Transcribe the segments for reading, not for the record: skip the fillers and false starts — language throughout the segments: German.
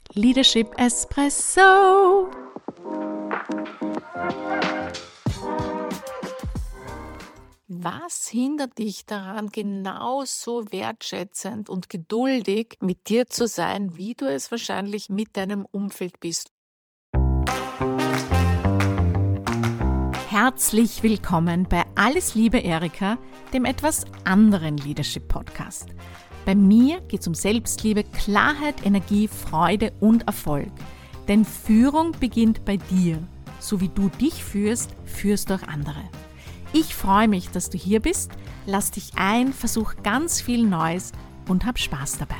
Leadership Espresso. Was hindert dich daran, genauso wertschätzend und geduldig mit dir zu sein, wie du es wahrscheinlich mit deinem Umfeld bist? Herzlich willkommen bei Alles Liebe Erika, dem etwas anderen Leadership-Podcast. Bei mir geht es um Selbstliebe, Klarheit, Energie, Freude und Erfolg. Denn Führung beginnt bei dir. So wie du dich führst, führst du auch andere. Ich freue mich, dass du hier bist. Lass dich ein, versuch ganz viel Neues und hab Spaß dabei.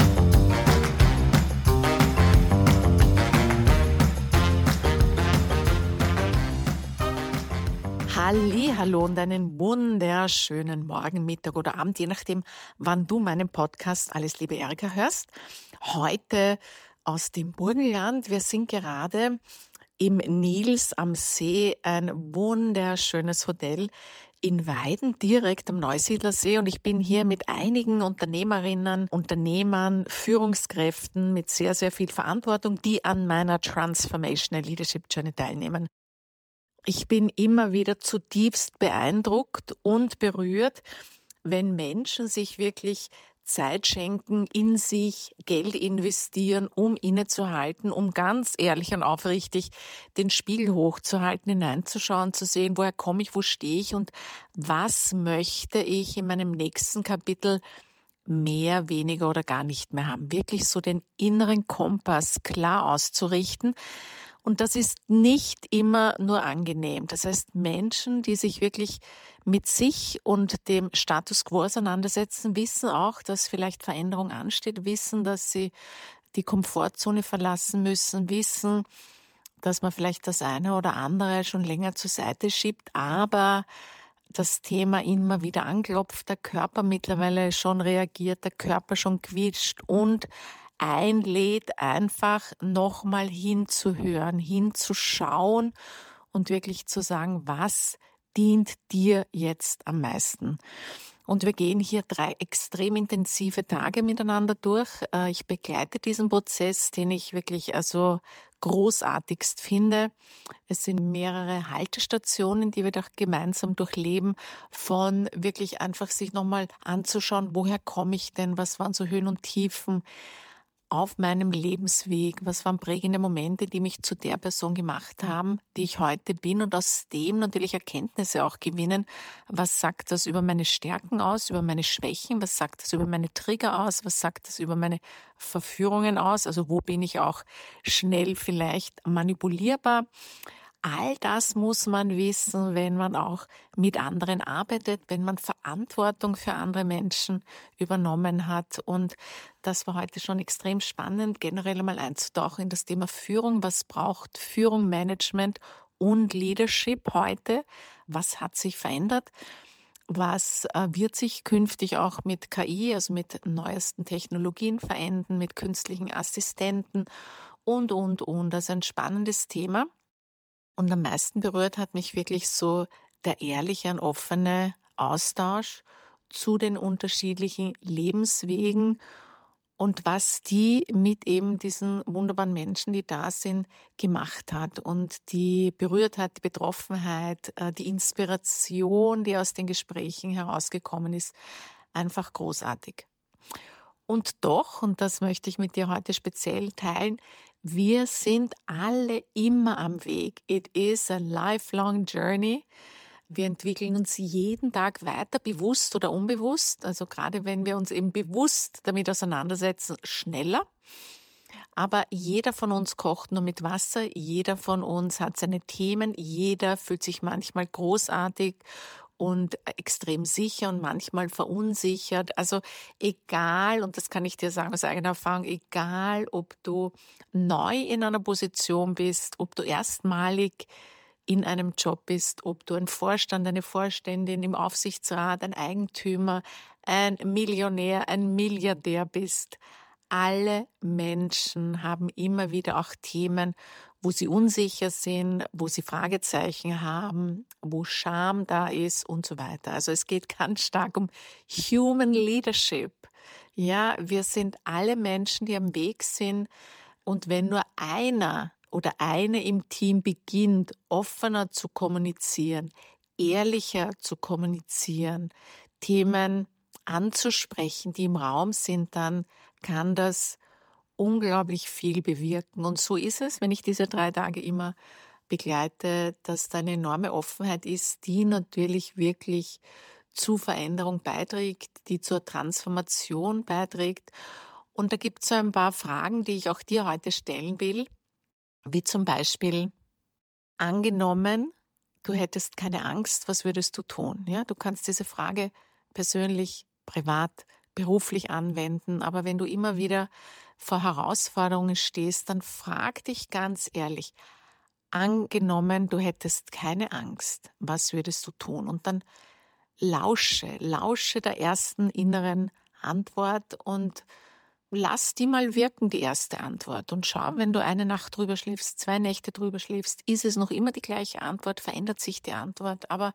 Hallo und einen wunderschönen Morgen, Mittag oder Abend, je nachdem, wann du meinen Podcast Alles Liebe Erika hörst. Heute aus dem Burgenland. Wir sind gerade im Nils am See, ein wunderschönes Hotel in Weiden, direkt am Neusiedlersee. Und ich bin hier mit einigen Unternehmerinnen, Unternehmern, Führungskräften mit sehr, sehr viel Verantwortung, die an meiner Transformational Leadership Journey teilnehmen. Ich bin immer wieder zutiefst beeindruckt und berührt, wenn Menschen sich wirklich Zeit schenken, in sich Geld investieren, um innezuhalten, um ganz ehrlich und aufrichtig den Spiegel hochzuhalten, hineinzuschauen, zu sehen, woher komme ich, wo stehe ich und was möchte ich in meinem nächsten Kapitel mehr, weniger oder gar nicht mehr haben. Wirklich so den inneren Kompass klar auszurichten. Und das ist nicht immer nur angenehm. Das heißt, Menschen, die sich wirklich mit sich und dem Status quo auseinandersetzen, wissen auch, dass vielleicht Veränderung ansteht, wissen, dass sie die Komfortzone verlassen müssen, wissen, dass man vielleicht das eine oder andere schon länger zur Seite schiebt, aber das Thema immer wieder anklopft, der Körper mittlerweile schon reagiert, der Körper schon quietscht und einlädt, einfach nochmal hinzuhören, hinzuschauen und wirklich zu sagen, was dient dir jetzt am meisten. Und wir gehen hier 3 extrem intensive Tage miteinander durch. Ich begleite diesen Prozess, den ich wirklich großartigst finde. Es sind mehrere Haltestationen, die wir doch gemeinsam durchleben, von wirklich einfach sich nochmal anzuschauen, woher komme ich denn, was waren so Höhen und Tiefen auf meinem Lebensweg, was waren prägende Momente, die mich zu der Person gemacht haben, die ich heute bin und aus dem natürlich Erkenntnisse auch gewinnen. Was sagt das über meine Stärken aus, über meine Schwächen? Was sagt das über meine Trigger aus? Was sagt das über meine Verführungen aus? Also wo bin ich auch schnell vielleicht manipulierbar? All das muss man wissen, wenn man auch mit anderen arbeitet, wenn man Verantwortung für andere Menschen übernommen hat. Und das war heute schon extrem spannend, generell einmal einzutauchen in das Thema Führung. Was braucht Führung, Management und Leadership heute? Was hat sich verändert? Was wird sich künftig auch mit KI, also mit neuesten Technologien verändern, mit künstlichen Assistenten und. Das ist ein spannendes Thema. Und am meisten berührt hat mich wirklich so der ehrliche und offene Austausch zu den unterschiedlichen Lebenswegen und was die mit eben diesen wunderbaren Menschen, die da sind, gemacht hat und die berührt hat, die Betroffenheit, die Inspiration, die aus den Gesprächen herausgekommen ist, einfach großartig. Und doch, und das möchte ich mit dir heute speziell teilen, wir sind alle immer am Weg. It is a lifelong journey. Wir entwickeln uns jeden Tag weiter, bewusst oder unbewusst. Also gerade wenn wir uns eben bewusst damit auseinandersetzen, schneller. Aber jeder von uns kocht nur mit Wasser, jeder von uns hat seine Themen, jeder fühlt sich manchmal großartig und extrem sicher und manchmal verunsichert. Also egal, und das kann ich dir sagen aus eigener Erfahrung, egal ob du neu in einer Position bist, ob du erstmalig in einem Job bist, ob du ein Vorstand, eine Vorständin im Aufsichtsrat, ein Eigentümer, ein Millionär, ein Milliardär bist. Alle Menschen haben immer wieder auch Themen, wo sie unsicher sind, wo sie Fragezeichen haben, wo Scham da ist und so weiter. Also es geht ganz stark um Human Leadership. Ja, wir sind alle Menschen, die am Weg sind, Und wenn nur einer oder eine im Team beginnt, offener zu kommunizieren, ehrlicher zu kommunizieren, Themen anzusprechen, die im Raum sind, dann kann das unglaublich viel bewirken. Und so ist es, wenn ich diese 3 Tage immer begleite, dass da eine enorme Offenheit ist, die natürlich wirklich zu Veränderung beiträgt, die zur Transformation beiträgt. Und da gibt es so ein paar Fragen, die ich auch dir heute stellen will, wie zum Beispiel: Angenommen, du hättest keine Angst, was würdest du tun? Ja, du kannst diese Frage persönlich, privat, beruflich anwenden, aber wenn du immer wieder vor Herausforderungen stehst, dann frag dich ganz ehrlich: Angenommen, du hättest keine Angst, was würdest du tun? Und dann lausche der ersten inneren Antwort und lass die mal wirken, die erste Antwort. Und schau, wenn du eine Nacht drüber schläfst, 2 Nächte drüber schläfst, ist es noch immer die gleiche Antwort, verändert sich die Antwort. Aber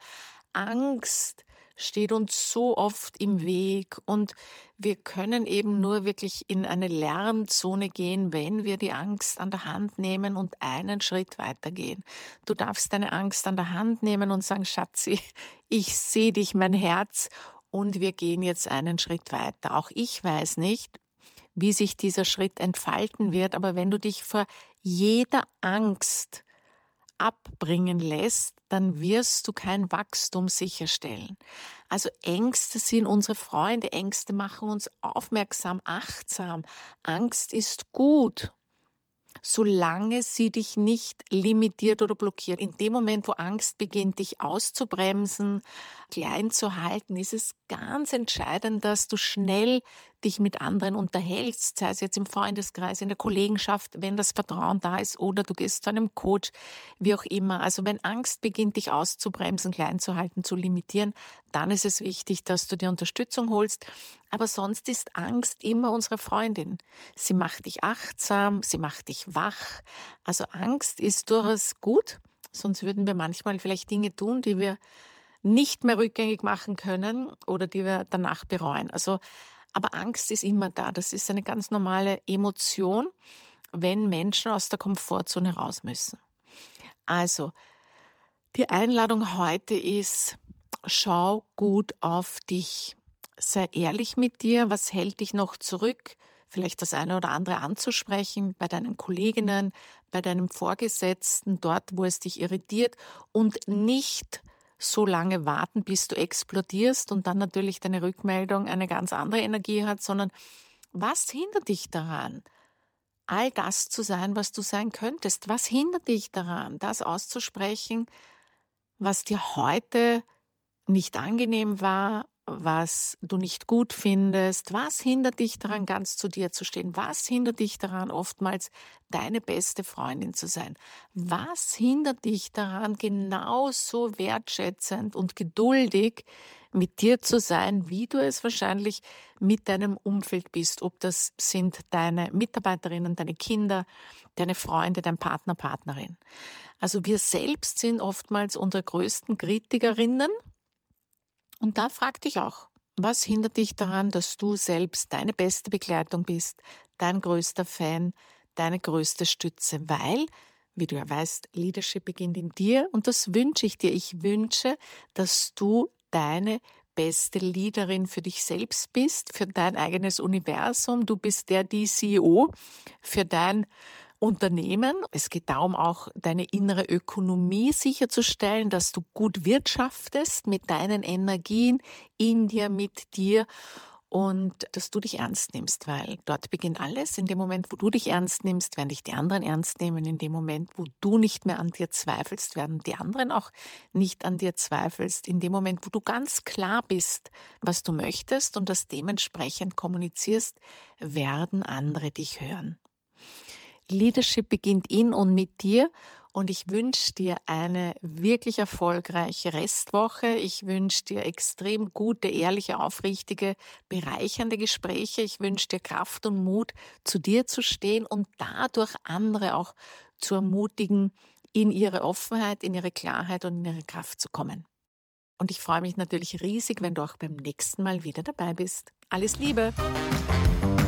Angst steht uns so oft im Weg und wir können eben nur wirklich in eine Lernzone gehen, wenn wir die Angst an der Hand nehmen und einen Schritt weitergehen. Du darfst deine Angst an der Hand nehmen und sagen: Schatzi, ich sehe dich, mein Herz, und wir gehen jetzt einen Schritt weiter. Auch ich weiß nicht, wie sich dieser Schritt entfalten wird, aber wenn du dich vor jeder Angst abbringen lässt, dann wirst du kein Wachstum sicherstellen. Also Ängste sind unsere Freunde, Ängste machen uns aufmerksam, achtsam. Angst ist gut, solange sie dich nicht limitiert oder blockiert. In dem Moment, wo Angst beginnt, dich auszubremsen, klein zu halten, ist es ganz entscheidend, dass du schnell dich mit anderen unterhältst, sei es jetzt im Freundeskreis, in der Kollegenschaft, wenn das Vertrauen da ist, oder du gehst zu einem Coach, wie auch immer. Also wenn Angst beginnt, dich auszubremsen, klein zu halten, zu limitieren, dann ist es wichtig, dass du dir Unterstützung holst. Aber sonst ist Angst immer unsere Freundin. Sie macht dich achtsam, sie macht dich wach. Also Angst ist durchaus gut, sonst würden wir manchmal vielleicht Dinge tun, die wir nicht mehr rückgängig machen können oder die wir danach bereuen. Also, aber Angst ist immer da. Das ist eine ganz normale Emotion, wenn Menschen aus der Komfortzone raus müssen. Also, die Einladung heute ist: Schau gut auf dich. Sei ehrlich mit dir. Was hält dich noch zurück, vielleicht das eine oder andere anzusprechen, bei deinen Kolleginnen, bei deinem Vorgesetzten, dort, wo es dich irritiert, und nicht so lange warten, bis du explodierst und dann natürlich deine Rückmeldung eine ganz andere Energie hat, sondern was hindert dich daran, all das zu sein, was du sein könntest? Was hindert dich daran, das auszusprechen, was dir heute nicht angenehm war, was du nicht gut findest? Was hindert dich daran, ganz zu dir zu stehen? Was hindert dich daran, oftmals deine beste Freundin zu sein? Was hindert dich daran, genauso wertschätzend und geduldig mit dir zu sein, wie du es wahrscheinlich mit deinem Umfeld bist? Ob das sind deine Mitarbeiterinnen, deine Kinder, deine Freunde, dein Partner, Partnerin. Also wir selbst sind oftmals unsere größten Kritikerinnen. Und da frag dich auch: Was hindert dich daran, dass du selbst deine beste Begleitung bist, dein größter Fan, deine größte Stütze? Weil, wie du ja weißt, Leadership beginnt in dir, und das wünsche ich dir. Ich wünsche, dass du deine beste Leaderin für dich selbst bist, für dein eigenes Universum. Du bist die CEO für dein Unternehmen. Es geht darum, auch deine innere Ökonomie sicherzustellen, dass du gut wirtschaftest mit deinen Energien in dir, mit dir, und dass du dich ernst nimmst, weil dort beginnt alles. In dem Moment, wo du dich ernst nimmst, werden dich die anderen ernst nehmen. In dem Moment, wo du nicht mehr an dir zweifelst, werden die anderen auch nicht an dir zweifelst. In dem Moment, wo du ganz klar bist, was du möchtest und das dementsprechend kommunizierst, werden andere dich hören. Leadership beginnt in und mit dir, und ich wünsche dir eine wirklich erfolgreiche Restwoche. Ich wünsche dir extrem gute, ehrliche, aufrichtige, bereichernde Gespräche. Ich wünsche dir Kraft und Mut, zu dir zu stehen und dadurch andere auch zu ermutigen, in ihre Offenheit, in ihre Klarheit und in ihre Kraft zu kommen. Und ich freue mich natürlich riesig, wenn du auch beim nächsten Mal wieder dabei bist. Alles Liebe!